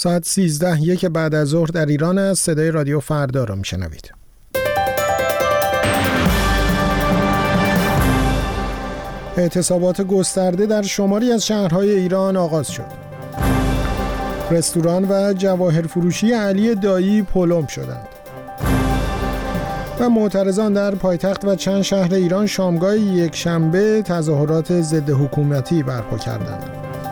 ساعت 13:01 بعد از ظهر در ایران است. صدای رادیو فردا را میشنوید. اعتصابات گسترده در شماری از شهرهای ایران آغاز شد. رستوران و جواهر فروشی علی دایی پلم شدند و معترضان در پایتخت و چند شهر ایران شامگاه یکشنبه تظاهرات ضد حکومتی برپا کردند.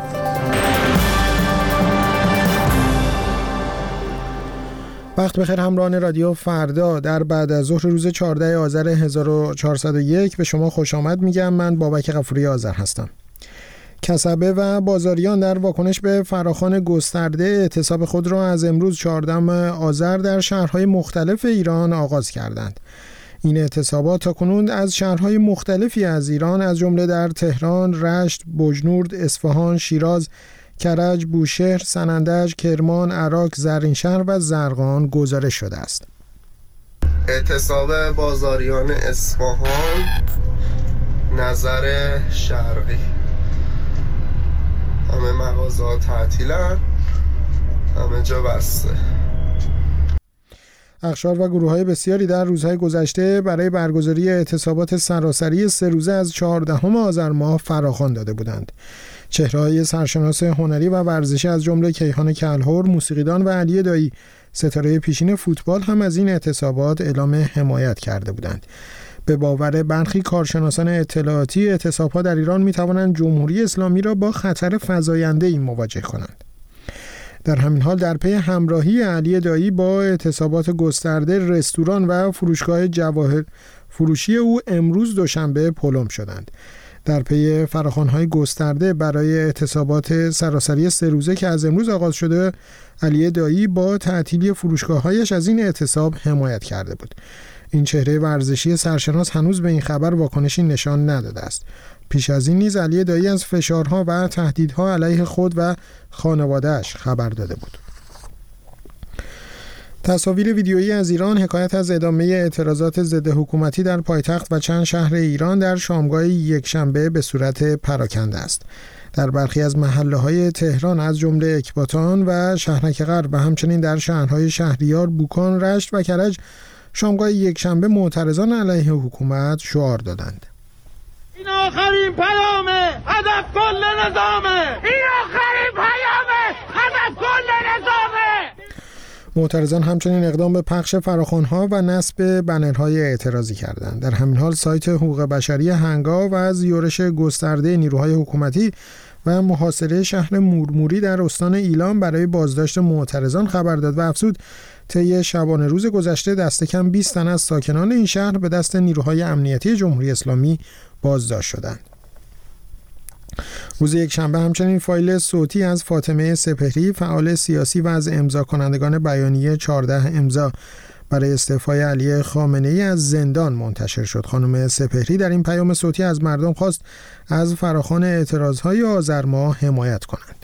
وقت بخیر همراهان رادیو فردا. در بعد از ظهر روز 14 آذر 1401 به شما خوش آمد میگم. من بابک غفوری آذر هستم. کسبه و بازاریان در واکنش به فراخوان گسترده اعتصاب خود را از امروز 14 آذر در شهرهای مختلف ایران آغاز کردند. این اعتصابات تاکنون از شهرهای مختلفی از ایران از جمله در تهران، رشت، بجنورد، اصفهان، شیراز، کرج، بوشهر، سنندج، کرمان، عراق، زرینشهر و زرقان گزارش شده است. اعتصاب بازاریان اصفهان، نظر شرقی. همه مغازه‌ها تعطیلن، همه جا بسته. اقشار و گروه‌های بسیاری در روزهای گذشته برای برگزاری اعتصابات سراسری 3 روزه از 14 آذر ماه فراخوان داده بودند. چهره‌های سرشناس هنری و ورزشی از جمله کیهان کلهر، موسیقیدان و علی دایی، ستاره پیشین فوتبال هم از این اعتصابات اعلام حمایت کرده بودند. به باور برخی کارشناسان اطلاعاتی، اعتصاب‌ها در ایران می‌توانند جمهوری اسلامی را با خطر فزاینده‌ای مواجه کنند. در همین حال در پی همراهی علی دایی با اعتصابات گسترده، رستوران و فروشگاه جواهر فروشی او امروز دوشنبه پلم شدند. در پی فراخوان‌های گسترده برای اعتصابات سراسری 3 روزه که از امروز آغاز شده، علی دایی با تعطیلی فروشگاه‌هایش از این اعتصاب حمایت کرده بود. این چهره ورزشی سرشناس هنوز به این خبر واکنشی نشان نداده است. پیش از این نیز علی دایی از فشارها و تهدیدها علیه خود و خانواده‌اش خبر داده بود. تصاویر ویدیویی از ایران حکایت از ادامه اعتراضات ضد حکومتی در پایتخت و چند شهر ایران در شامگاه یکشنبه به صورت پراکنده است. در برخی از محله‌های تهران از جمله اکباتان و شهرک غرب و همچنین در شهرهای شهریار، بوکان، رشت و کرج شامگاه یکشنبه معترضان علیه حکومت شعار دادند. این آخرین پیامه، هدف کل نظامه. این آخرین پیامه، هدف کل نظامه. معترضان همچنین اقدام به پخش فراخوان‌ها و نصب بنرهای اعتراضی کردند. در همین حال سایت حقوق بشری هنگا و از یورش گسترده نیروهای حکومتی و محاصره شهر مورموری در استان ایلام برای بازداشت معترضان خبر داد و افزود طی شبانه روز گذشته دست کم 20 تن از ساکنان این شهر به دست نیروهای امنیتی جمهوری اسلامی بازداشت شدند. روز یکشنبه همچنین فایل صوتی از فاطمه سپهری، فعال سیاسی و از امضا کنندگان بیانیه 14 امضا برای استعفای علی خامنه‌ای از زندان منتشر شد. خانم سپهری در این پیام صوتی از مردم خواست از فراخوان اعتراضهای آذر ماه حمایت کنند.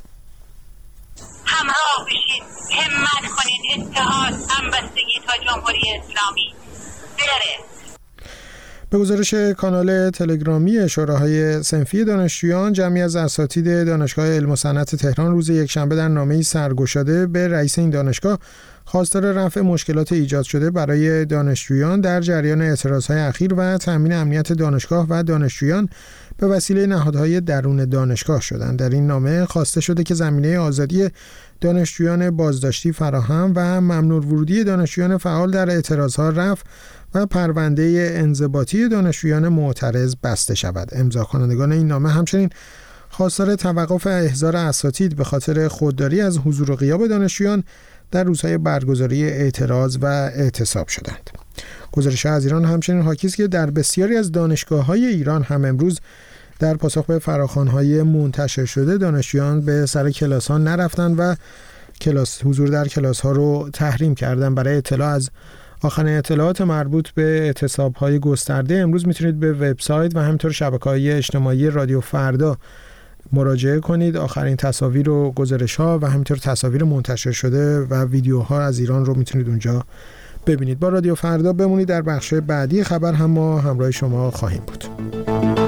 همراه بشید، همت کنید، اتحاد، همبستگی تا جمهوری اسلامی بره. به گزارش کانال تلگرامی شوراهای صنفی دانشجویان، جمعی از اساتید دانشگاه علم و صنعت تهران روز یکشنبه در نامه‌ای سرگشاده به رئیس این دانشگاه خواستار رفع مشکلات ایجاد شده برای دانشجویان در جریان اعتراضهای اخیر و تامین امنیت دانشگاه و دانشجویان به وسیله نهادهای درون دانشگاه شدند. در این نامه خواسته شده که زمینه آزادی دانشجویان بازداشتی فراهم و ممنوع ورودی دانشجویان فعال در اعتراضها رفع و پرونده انضباطی دانشجویان معترض بسته شود. امضا کنندگان این نامه همچنین خواستار توقف احضار اساتید به خاطر خودداری از حضور و غیاب دانشجویان در روزهای برگزاری اعتراض و اعتصاب شدند. گزارش از ایران همچنین حاکی است که در بسیاری از دانشگاه‌های ایران هم امروز در پاسخ به فراخوان‌های منتشر شده دانشجویان به سر کلاس‌ها نرفتند و حضور در کلاس‌ها رو تحریم کردند. برای اطلاع از آخرین اطلاعات مربوط به اعتصاب‌های گسترده امروز میتونید به وبسایت و همینطور شبکه‌های اجتماعی رادیو فردا مراجعه کنید. آخرین تصاویر و گزارش‌ها و همینطور تصاویر منتشر شده و ویدیوها از ایران رو میتونید اونجا ببینید. با رادیو فردا بمونید. در بخش بعدی خبر هم ما همراه شما خواهیم بود.